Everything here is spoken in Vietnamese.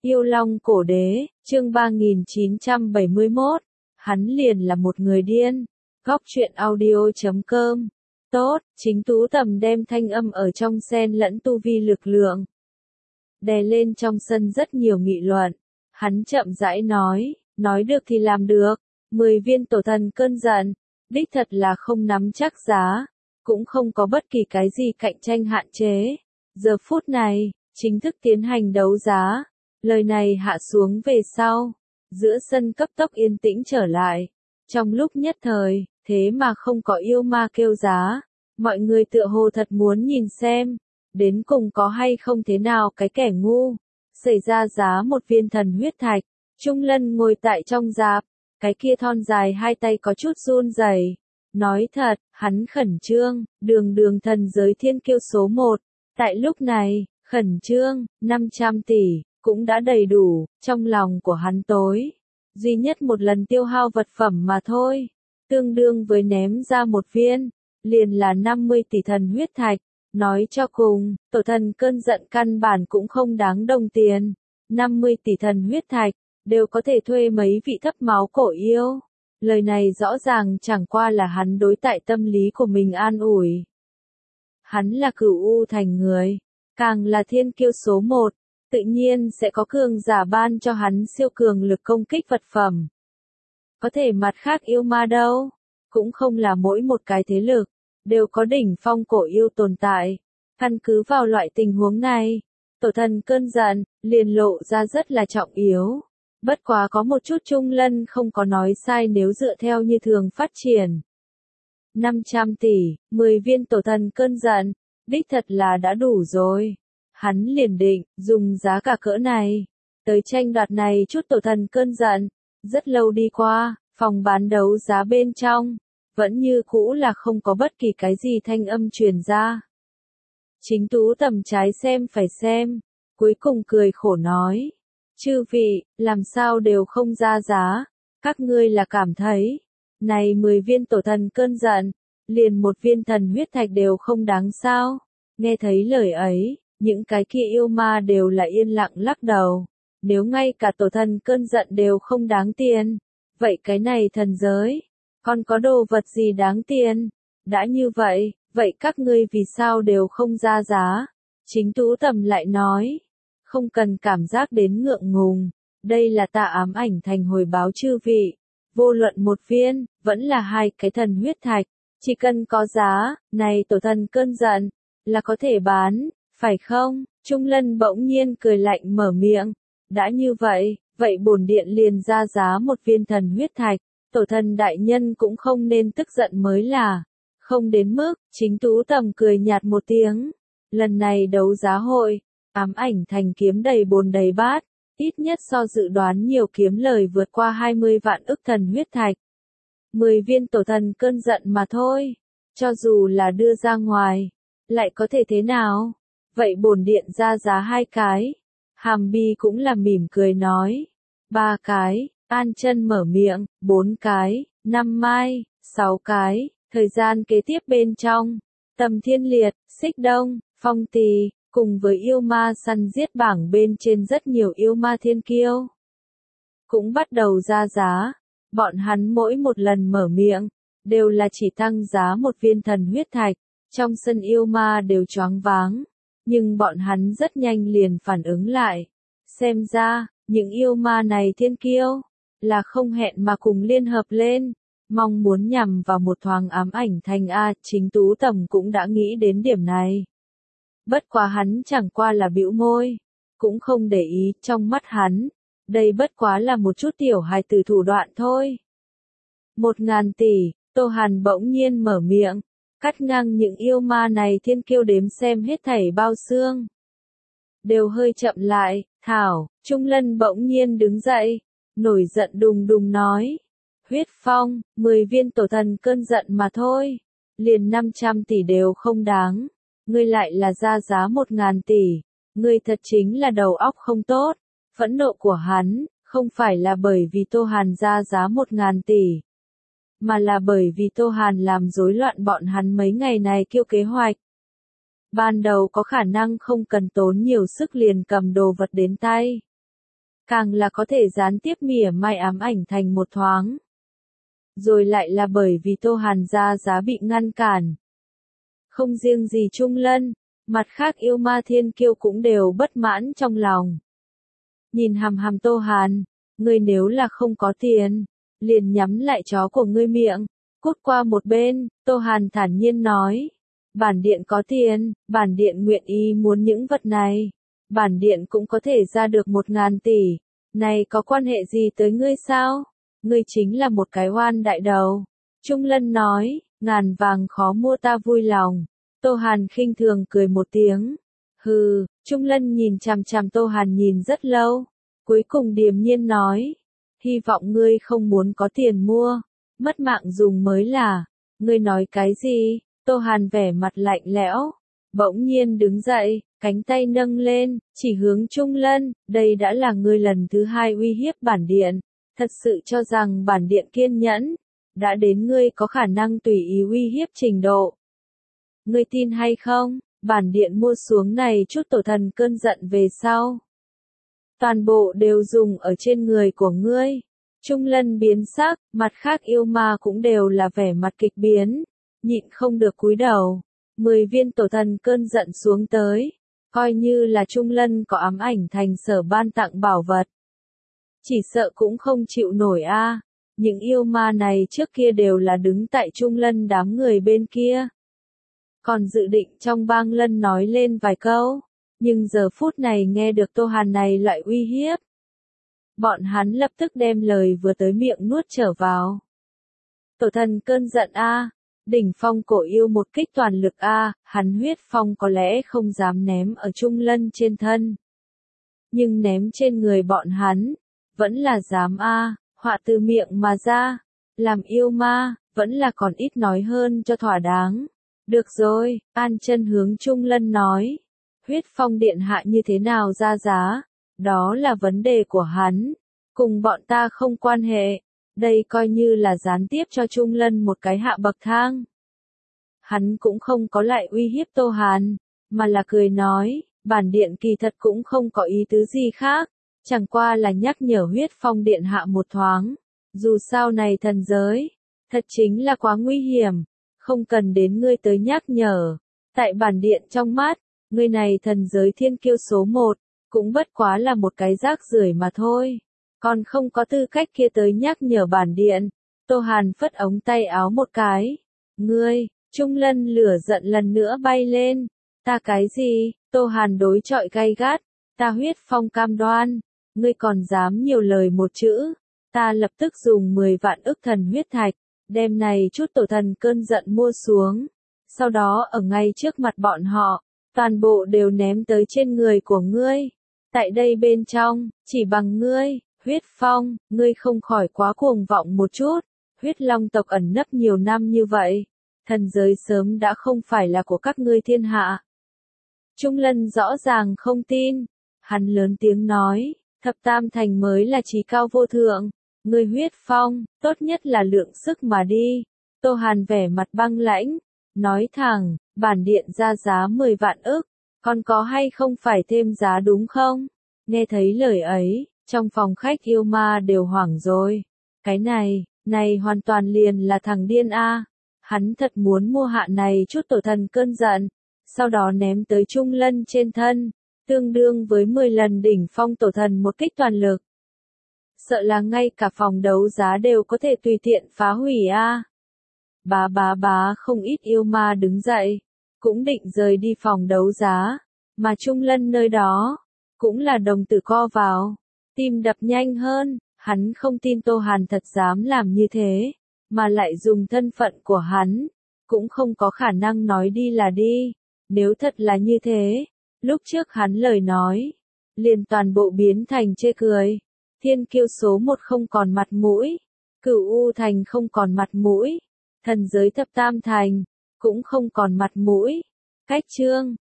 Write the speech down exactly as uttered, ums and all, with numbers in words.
Yêu Long Cổ Đế, chương ba nghìn chín trăm bảy mươi mốt, hắn liền là một người điên. Góc truyện audio chấm com. Tốt, Chính Tú Tầm đem thanh âm ở trong xen lẫn tu vi lực lượng. Đè lên trong sân rất nhiều nghị luận. Hắn chậm rãi nói, nói được thì làm được. Mười viên tổ thần cơn giận, đích thật là không nắm chắc giá, cũng không có bất kỳ cái gì cạnh tranh hạn chế. Giờ phút này, chính thức tiến hành đấu giá. Lời này hạ xuống về sau, giữa sân cấp tốc yên tĩnh trở lại. Trong lúc nhất thời, thế mà không có yêu ma kêu giá, mọi người tựa hồ thật muốn nhìn xem, đến cùng có hay không thế nào cái kẻ ngu, xảy ra giá một viên thần huyết thạch. Trung Lân ngồi tại trong giáp, cái kia thon dài hai tay có chút run rẩy. Nói thật, hắn khẩn trương, đường đường thần giới thiên kiêu số một. Tại lúc này, khẩn trương, năm trăm tỷ, cũng đã đầy đủ, trong lòng của hắn tối. Duy nhất một lần tiêu hao vật phẩm mà thôi, tương đương với ném ra một viên, liền là năm mươi tỷ thần huyết thạch. Nói cho cùng, tổ thần cơn giận căn bản cũng không đáng đồng tiền. năm mươi tỷ thần huyết thạch, đều có thể thuê mấy vị thấp máu cổ yêu. Lời này rõ ràng chẳng qua là hắn đối tại tâm lý của mình an ủi. Hắn là Cửu U thành người, càng là thiên kiêu số một, tự nhiên sẽ có cường giả ban cho hắn siêu cường lực công kích vật phẩm. Có thể mặt khác yêu ma đâu, cũng không là mỗi một cái thế lực, đều có đỉnh phong cổ yêu tồn tại. Căn cứ vào loại tình huống này, tổ thần cơn giận, liền lộ ra rất là trọng yếu. Bất quá có một chút Trung Lân không có nói sai nếu dựa theo như thường phát triển. năm trăm tỷ, mười viên tổ thần cơn giận, đích thật là đã đủ rồi. Hắn liền định, dùng giá cả cỡ này, tới tranh đoạt này chút tổ thần cơn giận. Rất lâu đi qua, phòng bán đấu giá bên trong, vẫn như cũ là không có bất kỳ cái gì thanh âm truyền ra. Chính Tú Tầm trái xem phải xem, cuối cùng cười khổ nói. Chư vị, làm sao đều không ra giá, các ngươi là cảm thấy, này mười viên tổ thần cơn giận, liền một viên thần huyết thạch đều không đáng sao. Nghe thấy lời ấy, những cái kia yêu ma đều là yên lặng lắc đầu. Nếu ngay cả tổ thần cơn giận đều không đáng tiền, vậy cái này thần giới, còn có đồ vật gì đáng tiền? Đã như vậy, vậy các ngươi vì sao đều không ra giá? Chính Tú Tầm lại nói, không cần cảm giác đến ngượng ngùng, đây là ta ám ảnh thành hồi báo chư vị. Vô luận một viên, vẫn là hai cái thần huyết thạch, chỉ cần có giá, này tổ thần cơn giận, là có thể bán, phải không? Trung Lân bỗng nhiên cười lạnh mở miệng. Đã như vậy, vậy bổn điện liền ra giá một viên thần huyết thạch, tổ thần đại nhân cũng không nên tức giận mới là. Không đến mức, Chính Tú Tầm cười nhạt một tiếng. Lần này đấu giá hội, ám ảnh thành kiếm đầy bồn đầy bát, ít nhất so dự đoán nhiều kiếm lời vượt qua hai mươi vạn ức thần huyết thạch. mười viên tổ thần cơn giận mà thôi, cho dù là đưa ra ngoài, lại có thể thế nào? Vậy bổn điện ra giá hai cái. Hàm Bi cũng là mỉm cười nói. Ba cái, An Chân mở miệng, bốn cái, năm mai, sáu cái, thời gian kế tiếp bên trong. Tầm Thiên Liệt, Xích Đông, Phong Tì, cùng với yêu ma săn giết bảng bên trên rất nhiều yêu ma thiên kiêu. Cũng bắt đầu ra giá, bọn hắn mỗi một lần mở miệng, đều là chỉ tăng giá một viên thần huyết thạch, trong sân yêu ma đều choáng váng. Nhưng bọn hắn rất nhanh liền phản ứng lại. Xem ra, những yêu ma này thiên kiêu, là không hẹn mà cùng liên hợp lên, mong muốn nhằm vào một thoáng ám ảnh thành A. Chính Tú Tầm cũng đã nghĩ đến điểm này. Bất quá hắn chẳng qua là bĩu môi, cũng không để ý, trong mắt hắn, đây bất quá là một chút tiểu hài tử thủ đoạn thôi. Một ngàn tỷ, Tô Hàn bỗng nhiên mở miệng, cắt ngang những yêu ma này thiên kiêu đếm xem hết thảy bao xương. Đều hơi chậm lại, Thảo, Trung Lân bỗng nhiên đứng dậy, nổi giận đùng đùng nói. Huyết Phong, mười viên tổ thần cơn giận mà thôi, liền năm trăm tỷ đều không đáng, ngươi lại là ra giá một ngàn tỷ, ngươi thật chính là đầu óc không tốt. Phẫn nộ của hắn, không phải là bởi vì Tô Hàn ra giá một ngàn tỷ, mà là bởi vì Tô Hàn làm rối loạn bọn hắn mấy ngày này kêu kế hoạch. Ban đầu có khả năng không cần tốn nhiều sức liền cầm đồ vật đến tay. càng là có thể gián tiếp mỉa mai ám ảnh thành một thoáng. Rồi lại là bởi vì Tô Hàn ra giá bị ngăn cản. Không riêng gì Trung Lân, mặt khác yêu ma thiên kiêu cũng đều bất mãn trong lòng. Nhìn hằm hằm Tô Hàn, ngươi nếu là không có tiền, liền nhắm lại chó của ngươi miệng, cút qua một bên, Tô Hàn thản nhiên nói. Bản điện có tiền, bản điện nguyện ý muốn những vật này, bản điện cũng có thể ra được một ngàn tỷ, này có quan hệ gì tới ngươi sao? Ngươi chính là một cái oan đại đầu. Trung Lân nói, ngàn vàng khó mua ta vui lòng. Tô Hàn khinh thường cười một tiếng. Hừ, Trung Lân nhìn chằm chằm Tô Hàn nhìn rất lâu, cuối cùng điềm nhiên nói, hy vọng ngươi không muốn có tiền mua, mất mạng dùng mới là. Ngươi nói cái gì? Tô Hàn vẻ mặt lạnh lẽo, bỗng nhiên đứng dậy, cánh tay nâng lên, chỉ hướng Trung Lân, đây đã là ngươi lần thứ hai uy hiếp bản điện, thật sự cho rằng bản điện kiên nhẫn, đã đến ngươi có khả năng tùy ý uy hiếp trình độ. Ngươi tin hay không, bản điện mua xuống này chút tổ thần cơn giận về sau. Toàn bộ đều dùng ở trên người của ngươi. Trung Lân biến sắc, mặt khác yêu ma cũng đều là vẻ mặt kịch biến, nhịn không được cúi đầu. Mười viên tổ thần cơn giận xuống tới, coi như là Trung Lân có ám ảnh thành sở ban tặng bảo vật. Chỉ sợ cũng không chịu nổi a. À. Những yêu ma này trước kia đều là đứng tại Trung Lân đám người bên kia. Còn dự định trong bang lân nói lên vài câu, nhưng giờ phút này nghe được Tô Hàn này loại uy hiếp. Bọn hắn lập tức đem lời vừa tới miệng nuốt trở vào. Tổ thần cơn giận a, à. Đỉnh phong cổ yêu một kích toàn lực a, à. Hắn huyết phong có lẽ không dám ném ở Trung Lân trên thân. Nhưng ném trên người bọn hắn, vẫn là dám a, à. Họa từ miệng mà ra, làm yêu ma, vẫn là còn ít nói hơn cho thỏa đáng. Được rồi, An Chân hướng Trung Lân nói, huyết phong điện hạ như thế nào ra giá, đó là vấn đề của hắn, cùng bọn ta không quan hệ, đây coi như là gián tiếp cho Trung Lân một cái hạ bậc thang. Hắn cũng không có lại uy hiếp Tô Hàn, mà là cười nói, bản điện kỳ thật cũng không có ý tứ gì khác, chẳng qua là nhắc nhở huyết phong điện hạ một thoáng, dù sao này thần giới, thật chính là quá nguy hiểm. Không cần đến ngươi tới nhắc nhở, tại bản điện trong mắt, ngươi này thần giới thiên kiêu số một, cũng bất quá là một cái rác rưởi mà thôi, còn không có tư cách kia tới nhắc nhở bản điện. Tô Hàn phất ống tay áo một cái, ngươi, Trung Lân lửa giận lần nữa bay lên, ta cái gì? Tô Hàn đối chọi gay gắt, ta huyết phong cam đoan, ngươi còn dám nhiều lời một chữ, ta lập tức dùng mười vạn ức thần huyết thạch. Đêm này chút tổ thần cơn giận mua xuống, sau đó ở ngay trước mặt bọn họ, toàn bộ đều ném tới trên người của ngươi. Tại đây bên trong, chỉ bằng ngươi, huyết phong, ngươi không khỏi quá cuồng vọng một chút, huyết long tộc ẩn nấp nhiều năm như vậy, thần giới sớm đã không phải là của các ngươi thiên hạ. Trung Lân rõ ràng không tin, hắn lớn tiếng nói, thập tam thành mới là trí cao vô thượng. Ngươi huyết phong, tốt nhất là lượng sức mà đi. Tô Hàn vẻ mặt băng lãnh, nói thẳng, bản điện ra giá mười vạn ức, còn có hay không phải thêm giá đúng không? Nghe thấy lời ấy, trong phòng khách yêu ma đều hoảng rồi. Cái này, này hoàn toàn liền là thằng điên a. Hắn thật muốn mua hạ này chút tổ thần cơn giận, sau đó ném tới Trung Lân trên thân, tương đương với mười lần đỉnh phong tổ thần một kích toàn lực. Sợ là ngay cả phòng đấu giá đều có thể tùy tiện phá hủy a. À. Bá bá bá không ít yêu ma đứng dậy, cũng định rời đi phòng đấu giá, mà Trung Lân nơi đó, cũng là đồng tử co vào, tim đập nhanh hơn, hắn không tin Tô Hàn thật dám làm như thế, mà lại dùng thân phận của hắn, cũng không có khả năng nói đi là đi, nếu thật là như thế, lúc trước hắn lời nói, liền toàn bộ biến thành chê cười. Thiên kiêu số một không còn mặt mũi, Cửu U thành không còn mặt mũi, thần giới thập tam thành, cũng không còn mặt mũi. Cách chương